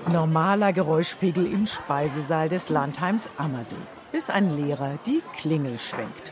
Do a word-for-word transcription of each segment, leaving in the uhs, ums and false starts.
Normaler Geräuschpegel im Speisesaal des Landheims Ammersee, bis ein Lehrer die Klingel schwenkt.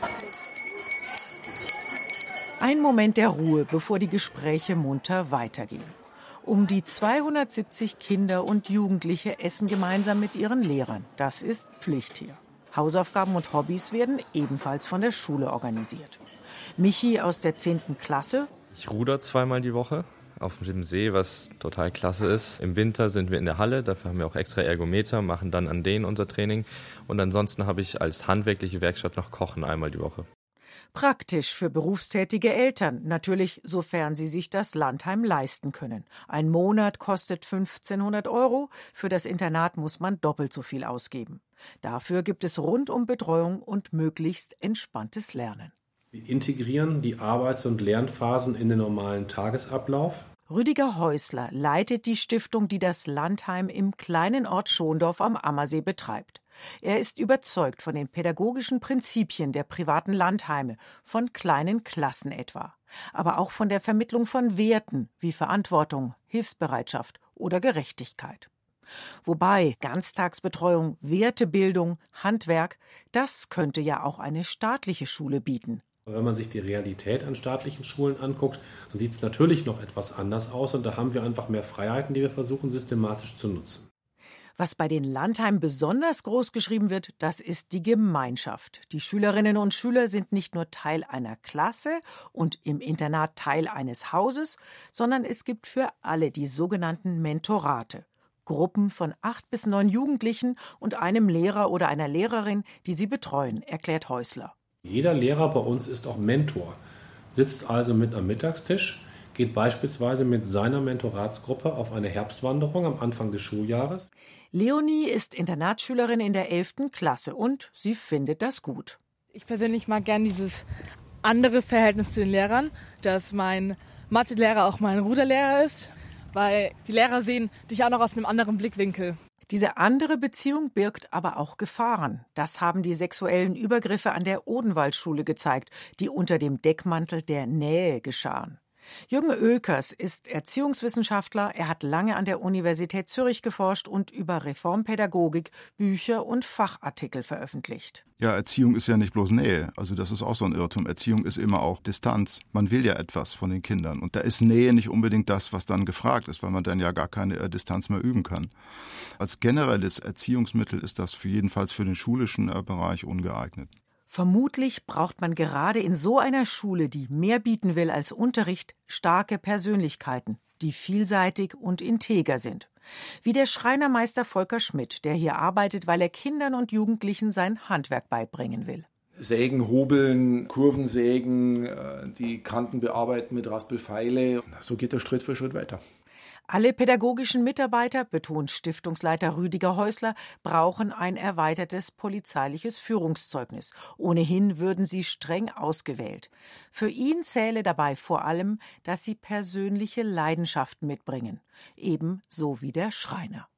Ein Moment der Ruhe, bevor die Gespräche munter weitergehen. Um die zweihundertsiebzig Kinder und Jugendliche essen gemeinsam mit ihren Lehrern. Das ist Pflicht hier. Hausaufgaben und Hobbys werden ebenfalls von der Schule organisiert. Michi aus der zehnten Klasse. Ich ruder zweimal die Woche auf dem See, was total klasse ist. Im Winter sind wir in der Halle, dafür haben wir auch extra Ergometer, machen dann an denen unser Training. Und ansonsten habe ich als handwerkliche Werkstatt noch Kochen einmal die Woche. Praktisch für berufstätige Eltern, natürlich sofern sie sich das Landheim leisten können. Ein Monat kostet fünfzehnhundert Euro, für das Internat muss man doppelt so viel ausgeben. Dafür gibt es rundum Betreuung und möglichst entspanntes Lernen. Wir integrieren die Arbeits- und Lernphasen in den normalen Tagesablauf. Rüdiger Häusler leitet die Stiftung, die das Landheim im kleinen Ort Schondorf am Ammersee betreibt. Er ist überzeugt von den pädagogischen Prinzipien der privaten Landheime, von kleinen Klassen etwa, aber auch von der Vermittlung von Werten wie Verantwortung, Hilfsbereitschaft oder Gerechtigkeit. Wobei Ganztagsbetreuung, Wertebildung, Handwerk, das könnte ja auch eine staatliche Schule bieten. Wenn man sich die Realität an staatlichen Schulen anguckt, dann sieht es natürlich noch etwas anders aus und da haben wir einfach mehr Freiheiten, die wir versuchen systematisch zu nutzen. Was bei den Landheimen besonders groß geschrieben wird, das ist die Gemeinschaft. Die Schülerinnen und Schüler sind nicht nur Teil einer Klasse und im Internat Teil eines Hauses, sondern es gibt für alle die sogenannten Mentorate. Gruppen von acht bis neun Jugendlichen und einem Lehrer oder einer Lehrerin, die sie betreuen, erklärt Häusler. Jeder Lehrer bei uns ist auch Mentor, sitzt also mit am Mittagstisch, geht beispielsweise mit seiner Mentoratsgruppe auf eine Herbstwanderung am Anfang des Schuljahres. Leonie ist Internatsschülerin in der elften Klasse und sie findet das gut. Ich persönlich mag gern dieses andere Verhältnis zu den Lehrern, dass mein Mathelehrer auch mein Ruderlehrer ist, weil die Lehrer sehen dich auch noch aus einem anderen Blickwinkel. Diese andere Beziehung birgt aber auch Gefahren. Das haben die sexuellen Übergriffe an der Odenwaldschule gezeigt, die unter dem Deckmantel der Nähe geschahen. Jürgen Oelkers ist Erziehungswissenschaftler. Er hat lange an der Universität Zürich geforscht und über Reformpädagogik Bücher und Fachartikel veröffentlicht. Ja, Erziehung ist ja nicht bloß Nähe. Also das ist auch so ein Irrtum. Erziehung ist immer auch Distanz. Man will ja etwas von den Kindern. Und da ist Nähe nicht unbedingt das, was dann gefragt ist, weil man dann ja gar keine äh, Distanz mehr üben kann. Als generelles Erziehungsmittel ist das für jedenfalls für den schulischen äh, Bereich ungeeignet. Vermutlich braucht man gerade in so einer Schule, die mehr bieten will als Unterricht, starke Persönlichkeiten, die vielseitig und integer sind. Wie der Schreinermeister Volker Schmidt, der hier arbeitet, weil er Kindern und Jugendlichen sein Handwerk beibringen will. Sägen, hobeln, Kurven sägen, die Kanten bearbeiten mit Raspelfeile. So geht der Schritt für Schritt weiter. Alle pädagogischen Mitarbeiter, betont Stiftungsleiter Rüdiger Häusler, brauchen ein erweitertes polizeiliches Führungszeugnis. Ohnehin würden sie streng ausgewählt. Für ihn zähle dabei vor allem, dass sie persönliche Leidenschaften mitbringen. Ebenso wie der Schreiner.